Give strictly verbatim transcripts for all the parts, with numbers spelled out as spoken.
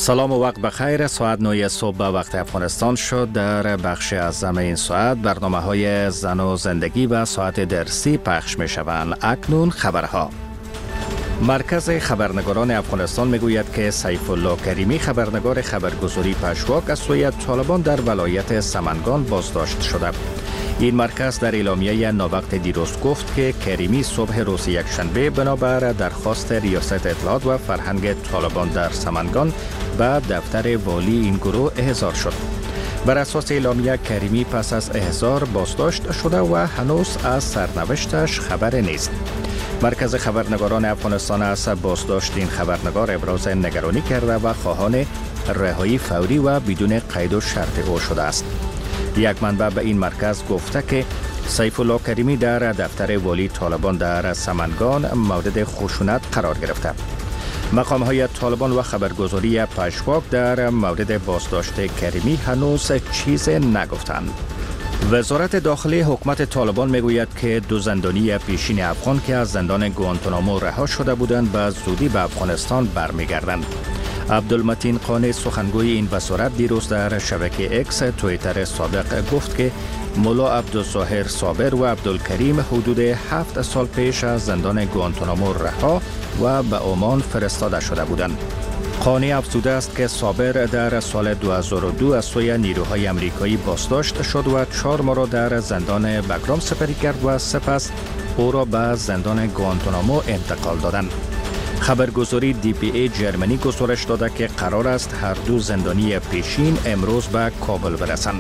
سلام و وقت بخیر. ساعت نه صبح به وقت افغانستان شد. در بخش اعظم این ساعت برنامه های زن و زندگی و ساعت درسی پخش می شوند. اکنون خبرها. مرکز خبرنگاران افغانستان می گوید که سیف الله کریمی خبرنگار خبرگزاری پشواک از سوی طالبان در ولایت سمنگان بازداشت شده. این مرکز در اعلامیه ناوقت دیروز گفت که کریمی صبح روز یکشنبه بنابر درخواست ریاست اطلاعات و فرهنگ طالبان در سمنگان به دفتر والی این گروه احضار شد. بر اساس اعلامیه کریمی پس از احضار بازداشت شده و هنوز از سرنوشتش خبر نیست. مرکز خبرنگاران افغانستان از بازداشت این خبرنگار ابراز نگرانی کرده و خواهان رهایی فوری و بدون قید و شرط او شده است. یک منبع به این مرکز گفته که سیف الله کریمی در دفتر والی طالبان در سمنگان مورد خشونت قرار گرفته. مقام های طالبان و خبرگزاری پشواک در مورد بازداشت کریمی هنوز چیز نگفتند. وزارت داخلی حکومت طالبان میگوید که دو زندانی پیشین افغان که از زندان گوانتانامو رها شده بودند به زودی به افغانستان برمیگردند. عبدالمتین قانی سخنگوی این وزارت دیروز در شبکه اکس توییتر سابق گفت که مولا عبدالظاهر صابر و عبدالکریم حدود هفت سال پیش از زندان گوانتانامو رها و به عمان فرستاده شده بودند. قانی افزوده است که صابر در سال دو هزار و دو از سوی نیروهای امریکایی بازداشت شد و چهار ماه را در زندان بگرام سپری کرد و سپس او را به زندان گوانتانامو انتقال دادند. خبرگزاری دی پی ای جرمنی گزارش داده که قرار است هر دو زندانی پیشین امروز به کابل برسند.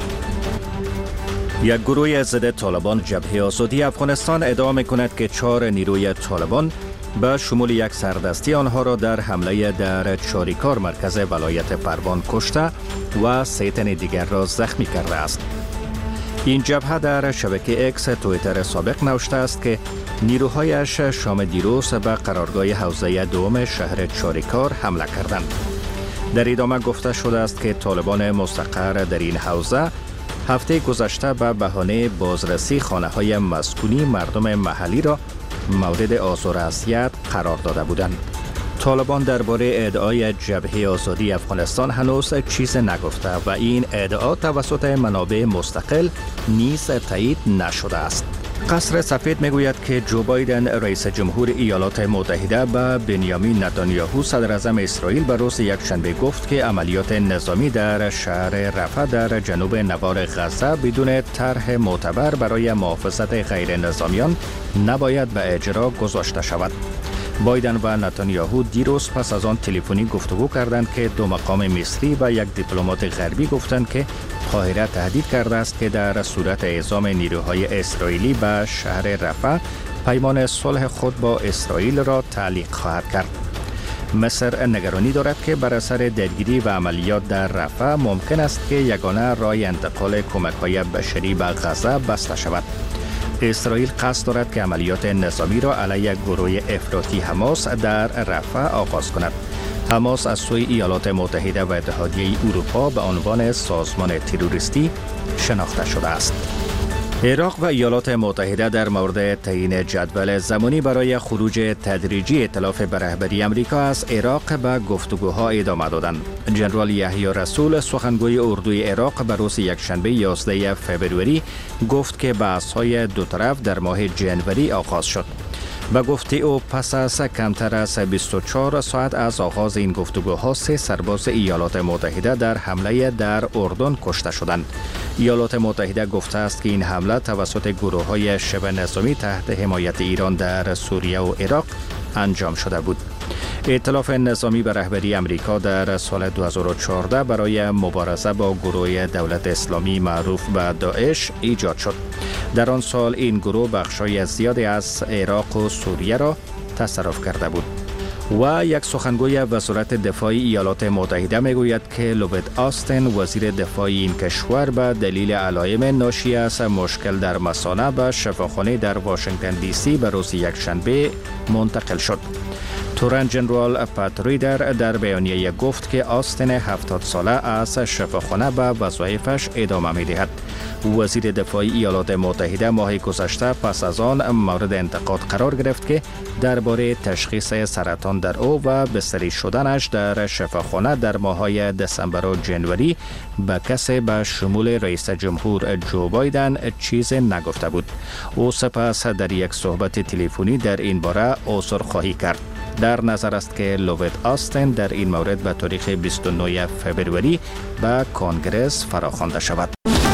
یک گروه ضد طالبان جبهه آزادی افغانستان ادعا می‌کند که چهار نیروی طالبان به شمول یک سردستی آنها را در حمله در چاریکار مرکز ولایت پروان کشته و سه تن دیگر را زخمی کرده است. این جبهه در شبکه اکس توییتر سابق نوشته است که نیروهایش شام دیروز به قرارگاه حوزه دوم شهر چاریکار حمله کردند. در ادامه گفته شده است که طالبان مستقر در این حوزه هفته گذشته به بهانه بازرسی خانه‌های مسکونی مردم محلی را مورد آزار و اذیت قرار داده بودند. طالبان درباره ادعای جبهه آزادی افغانستان هنوز چیز نگفته و این ادعا توسط منابع مستقل نیز تایید نشده است. قصر سفید میگوید که جو بایدن رئیس جمهور ایالات متحده به بنیامین نتانیاهو صدر اعظم اسرائیل به روز یکشنبه گفت که عملیات نظامی در شهر رفح در جنوب نوار غزه بدون طرح معتبر برای محافظت غیر نظامیان نباید به اجرا گذاشته شود. بایدن و نتانیاهو دیروز پس از آن تلفنی گفتگو کردند که دو مقام مصری و یک دیپلمات غربی گفتند که قاهره تهدید کرده است که در صورت اعزام نیروهای اسرائیلی به شهر رفح پیمان صلح خود با اسرائیل را تعلیق خواهد کرد. مصر نگرانی دارد که بر اثر درگیری و عملیات در رفح ممکن است که یگانه راه انتقال کمک‌های بشری به غزه بسته شود. اسرائیل قصد دارد که عملیات نظامی را علیه گروه افراطی حماس در رفح آغاز کند. حماس از سوی ایالات متحده و اتحادیه اروپا به عنوان سازمان تروریستی شناخته شده است. عراق و ایالات متحده در مورد تعیین جدول زمانی برای خروج تدریجی ائتلاف به رهبری امریکا از عراق به گفتگوها ادامه دادند. جنرال یحیی رسول سخنگوی اردوی عراق به روز یکشنبه یازده فوریه گفت که بحث‌های دو طرف در ماه جنوری آغاز شد. به گفته او پس از کمتر از بیست و چهار ساعت از آغاز این گفتگوها سه سرباز ایالات متحده در حمله در اردن کشته شدند. ایالات متحده گفته است که این حمله توسط گروه‌های شبه نظامی تحت حمایت ایران در سوریه و عراق انجام شده بود. ائتلاف نظامی به رهبری امریکا در سال دو هزار و چهارده برای مبارزه با گروه دولت اسلامی معروف به داعش ایجاد شد. در آن سال این گروه بخشای زیادی از عراق و سوریه را تصرف کرده بود. و یک سخنگوی وزارت دفاع ایالات متحده میگوید که لوید آستن وزیر دفاع این کشور به دلیل علائم ناشی از مشکل در مثانه به شفاخانه در واشنگتن دی سی به روز یکشنبه منتقل شد. تورن جنرال پات ریدر در بیانیه گفت که آستن هفتاد ساله از شفاخانه به وظایفش ادامه می دهد. وزیر دفاع ایالات متحده ماه گذشته پس از آن مورد انتقاد قرار گرفت که درباره تشخیص سرطان در او و بستری شدنش در شفاخانه در ماه‌های دسامبر و جنوری به کسی به شمول رئیس جمهور جو بایدن چیز نگفته بود. او سپس در یک صحبت تلفنی در این باره عذرخواهی کرد. در نظر است که لوید آستین در این مورد به تاریخ بیست و نه فوریه به کنگره فراخوانده شود.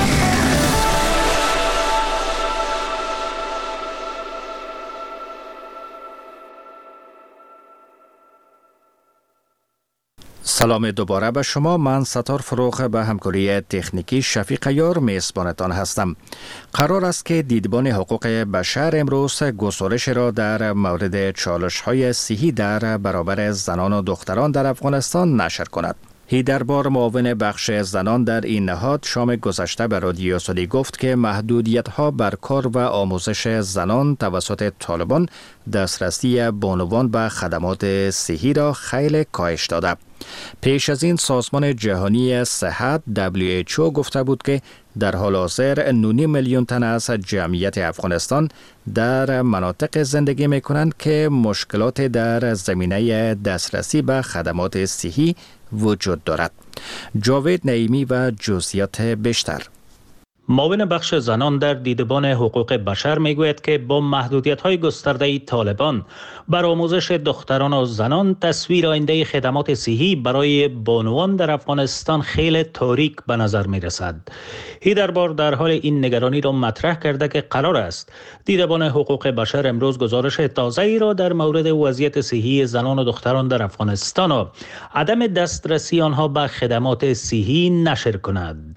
سلام دوباره به شما. من ستار فروغ به همکاری تکنیکی شفیق یار میزبانتان هستم. قرار است که دیدبان حقوق بشر امروز گزارش را در مورد چالش‌های صحی در برابر زنان و دختران در افغانستان نشر کند. هیدربار معاون بخش زنان در این نهاد شام گذشته به رادیو آزادی گفت که محدودیت‌ها بر کار و آموزش زنان توسط طالبان دسترسی بانوان به خدمات صحی را خیلی کاهش داده. پیش از این سازمان جهانی صحت دبلیو اچ او گفته بود که در حال حاضر نه میلیون تن از جمعیت افغانستان در مناطق زندگی می کنند که مشکلات در زمینه دسترسی به خدمات صحی وجود دارد. جاوید نعیمی و جزئیات بیشتر. معاون بخش زنان در دیدبان حقوق بشر میگوید که با محدودیت‌های گسترده طالبان بر آموزش دختران و زنان تصویر آینده خدمات صحی برای بانوان در افغانستان خیلی تاریک به نظر می‌رسد. هیدربار در حال این نگرانی را مطرح کرده که قرار است دیدبان حقوق بشر امروز گزارش تازه‌ای را در مورد وضعیت صحی زنان و دختران در افغانستان و عدم دسترسی آنها به خدمات صحی نشر کند.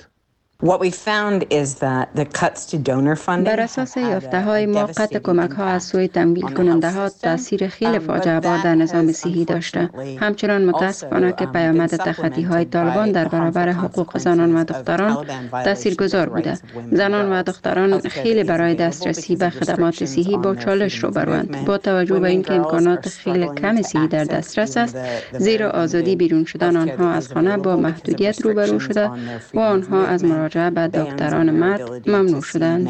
بر اساس یافته‌های ما قطع کمک‌ها از سوی تمویل کننده ها تاثیر خیلی فاجعه بار در نظام صحی داشته. همچنان متاسفانه که پیامد تخطی‌های طالبان در برابر حقوق زنان و دختران تاثیرگذار بوده. زنان و دختران خیلی برای دسترسی به خدمات صحی با چالش روبروند. با توجه به اینکه امکانات خیلی کم صحی در دسترس است، زیرا آزادی بیرون شدن آنها از خانه با محدودیت روبرو شده و آنها از مراجعه به دکتران مرد ممنوع شدند.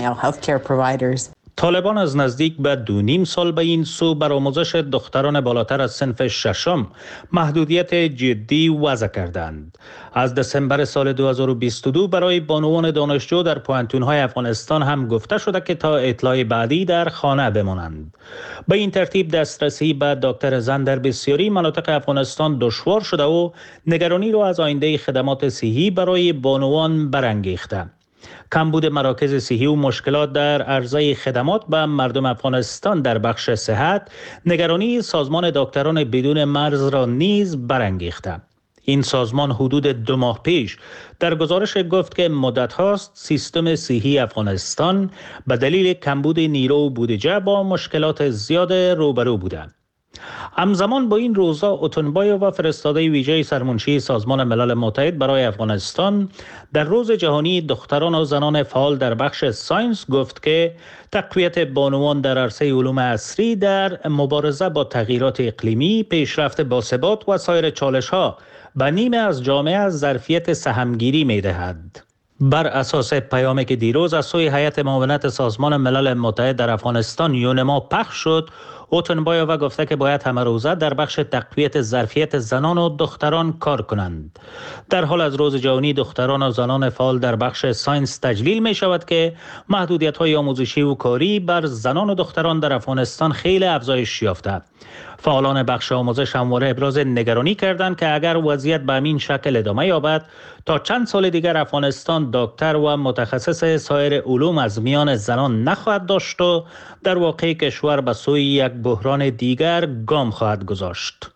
طالبان از نزدیک به دو نیم سال به این سو بر آموزش دختران بالاتر از صنف ششم محدودیت جدی وضع کردند. از دسامبر سال دو هزار و بیست و دو برای بانوان دانشجو در پوهنتون‌های افغانستان هم گفته شده که تا اطلاع بعدی در خانه بمانند. به این ترتیب دسترسی به دکتر زن در بسیاری مناطق افغانستان دشوار شده و نگرانی را از آینده خدمات صحی برای بانوان برانگیخته. کمبود مراکز صحی و مشکلات در عرضه خدمات به مردم افغانستان در بخش صحت نگرانی سازمان دکتران بدون مرز را نیز برانگیخته. این سازمان حدود دو ماه پیش در گزارش گفت که مدت هاست سیستم صحی افغانستان به دلیل کمبود نیرو و بودجه با مشکلات زیاد روبرو بوده. همزمان با این روزا اوتونبایووا فرستاده ویژه سرمنشی سازمان ملل متحد برای افغانستان در روز جهانی دختران و زنان فعال در بخش ساینس گفت که تقویت بانوان در عرصه علوم عصری در مبارزه با تغییرات اقلیمی، پیشرفت باثبات و سایر چالش‌ها به نیمه از جامعه از ظرفیت سهمگیری می‌دهد. بر اساس پیامی که دیروز از سوی هیئت معاونت سازمان ملل متحد در افغانستان یونما پخش شد، اوتونبایووا گفته که باید همه روزه در بخش تقویت ظرفیت زنان و دختران کار کنند. در حال از روز جهانی دختران و زنان فعال در بخش ساینس تجلیل می شود که محدودیت‌های آموزشی و کاری بر زنان و دختران در افغانستان خیلی افزایش یافته. فعالان بخش آموزش همواره ابراز نگرانی کردند که اگر وضعیت به همین شکل ادامه یابد تا چند سال دیگر افغانستان دکتر و متخصص سایر علوم از میان زنان نخواهد داشت و در واقع کشور به سوی یک بحران دیگر گام خواهد گذاشت.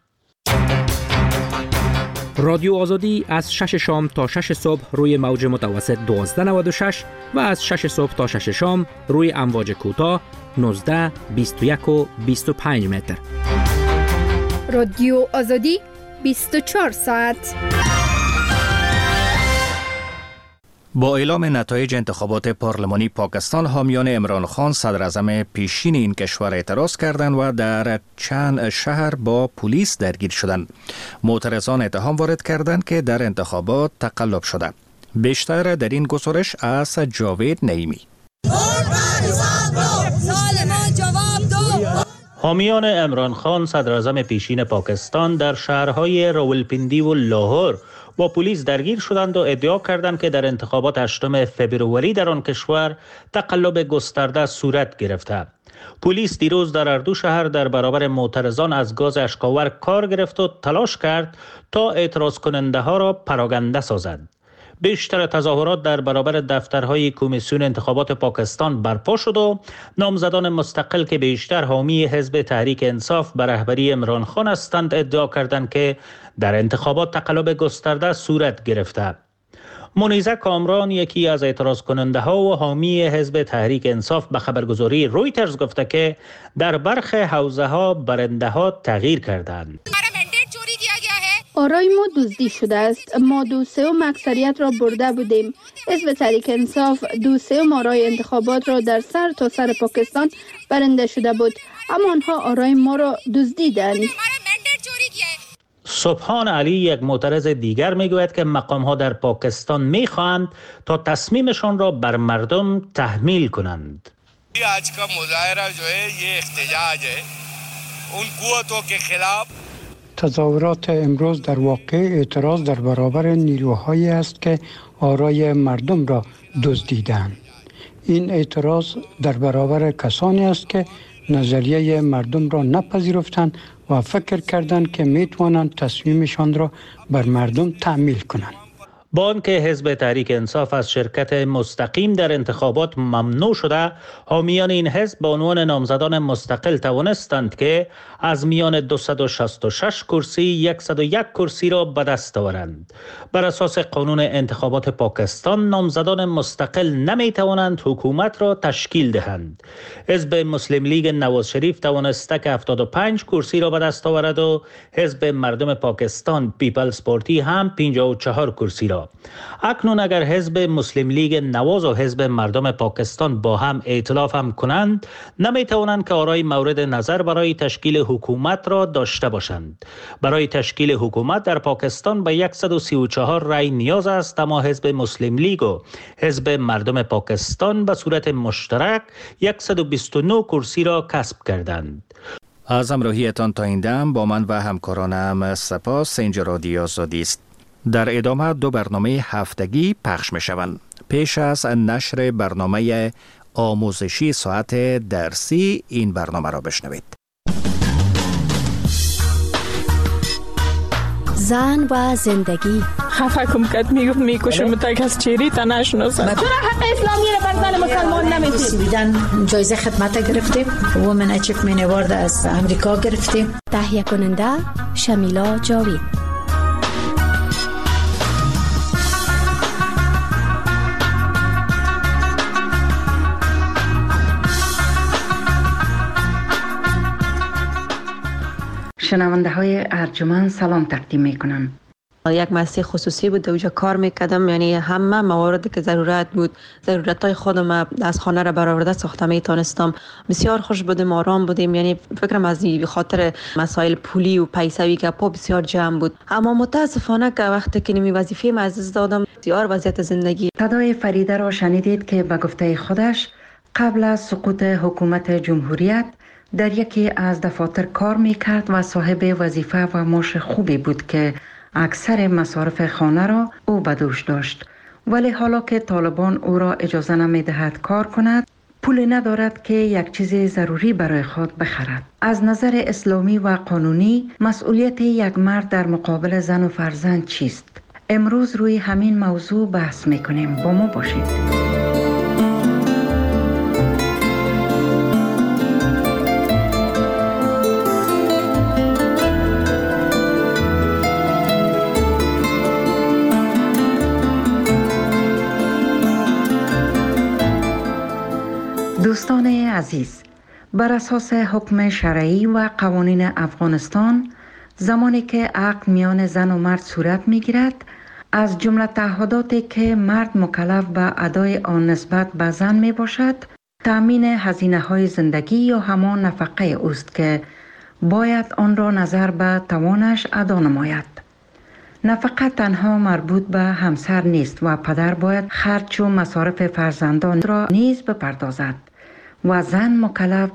رادیو آزادی از شش شام تا شش صبح روی موج متوسط دوازده نود و شش و از شش صبح تا شش شام روی امواج کوتاه نوزده، بیست و یک و بیست و پنج متر. رادیو آزادی بیست و چهار ساعت. با اعلام نتایج انتخابات پارلمانی پاکستان، حامیان عمران خان صدر اعظم پیشین این کشور اعتراض کردند و در چند شهر با پلیس درگیر شدند. معترضان اتهام وارد کردند که در انتخابات تقلب شده. بیشتر در این گزارش از جاوید نعیمی. حامیان عمران خان صدر اعظم پیشین پاکستان در شهرهای راولپیندی و لاهور با پلیس درگیر شدند و ادعا کردند که در انتخابات هشتم فوریه در آن کشور تقلب گسترده صورت گرفته. پلیس دیروز در هر دو شهر در برابر معترضان از گاز اشک‌آور کار گرفت و تلاش کرد تا اعتراض کننده ها را پراگنده سازد. بیشتر تظاهرات در برابر دفترهای کمیسیون انتخابات پاکستان برپا شد و نامزدان مستقل که بیشتر حامی حزب تحریک انصاف به رهبری عمران خان هستند ادعا کردند که در انتخابات تقلب گسترده صورت گرفته. منیزه کامران یکی از اعتراض کننده ها و حامی حزب تحریک انصاف به خبرگزاری رویترز گفته که در برخی حوزه ها برنده ها تغییر کردند. آرای ما دزدی شده است. ما دو سوم اکثریت را برده بودیم. حزب تحریک انصاف دو سوم آرای انتخابات را در سر تا سر پاکستان برنده شده بود، اما آنها آرای ما را دزدیدند. سبحان علی یک معترض دیگر میگوید که مقام ها در پاکستان میخواهند تا تصمیمشان را بر مردم تحمیل کنند. آج کا مظاهرہ جو ہے یہ احتجاج ہے ان قوتوں کے خلاف. تظاهرات امروز در واقع اعتراض در برابر نیروهایی است که آرای مردم را دزدیدند. این اعتراض در برابر کسانی است که نظریه مردم را نپذیرفتند و فکر کردند که میتوانند تصمیمشان را بر مردم تحمیل کنند. با آنکه حزب تحریک انصاف از شرکت مستقیم در انتخابات ممنوع شده، حامیان این حزب به عنوان نامزدان مستقل توانستند که از میان دویست و شصت و شش کرسی صد و یک کرسی را به دست آورند. بر اساس قانون انتخابات پاکستان نامزدان مستقل نمی توانند حکومت را تشکیل دهند. حزب مسلم لیگ نواز شریف توانسته که هفتاد و پنج کرسی را به دست آورد و حزب مردم پاکستان پیپلز پارتی هم پنجاه و چهار کرسی را. اکنون اگر حزب مسلم لیگ نواز و حزب مردم پاکستان با هم ائتلاف هم کنند، نمی توانند که آرای مورد نظر برای تشکیل حکومت را داشته باشند. برای تشکیل حکومت در پاکستان به صد و سی و چهار رای نیاز است، اما حزب مسلم لیگ و حزب مردم پاکستان به صورت مشترک صد و بیست و نه کرسی را کسب کردند. از همراهیتان تا این دم با من و همکارانم سپاس. اینجا رادیو آزادی است. در ادامه دو برنامه هفتگی پخش می شوند. پیش از نشر برنامه آموزشی ساعت درسی این برنامه را بشنوید. زن و زندگی. خفه کم کد میگفت میکشم تک از چیری تا نشناسم. چرا حق اسلامی را بر زن مسلمان نمیدید؟ سویدن جایزه خدمت گرفتیم. وومن اچیومنت اوارد از امریکا گرفتیم. تهیه کننده شمیلا جاوید. شنونده های ارجمند سلام تقدیم می کنم. یک مؤسسه خصوصی بود، اونجا کار میکردم، یعنی همه مواردی که ضرورت بود، ضرورت های خودم از خانه را برآورده ساخته میتونستم. بسیار خوش بودیم، آرام بودیم، یعنی فکرم از این خاطر مسائل پولی و پیسوی که پا بسیار جمع بود. اما متاسفانه که وقتی که نمی وظیفه ما از دادم، بسیار وضعیت زندگی. صدای فریده را شنیدید که به گفته خودش قبل از سقوط حکومت جمهوریت در یکی از دفاتر کار میکرد و صاحب وظیفه و معاش خوبی بود که اکثر مصارف خانه را او به دوش داشت. ولی حالا که طالبان او را اجازه نمیدهد کار کند، پول ندارد که یک چیز ضروری برای خود بخرد. از نظر اسلامی و قانونی مسئولیت یک مرد در مقابل زن و فرزند چیست؟ امروز روی همین موضوع بحث میکنیم. با ما باشید. دوستان عزیز، بر اساس حکم شرعی و قوانین افغانستان، زمانی که عقد میان زن و مرد صورت میگیرد، از جمله تعهداتی که مرد مکلف به ادای آن نسبت به زن می باشد، تأمین هزینه های زندگی یا همان نفقه اوست که باید آن را نظر به توانش ادا نماید. نفقه تنها مربوط به همسر نیست و پدر باید خرج و مصارف فرزندان را نیز بپردازد و زن مکلف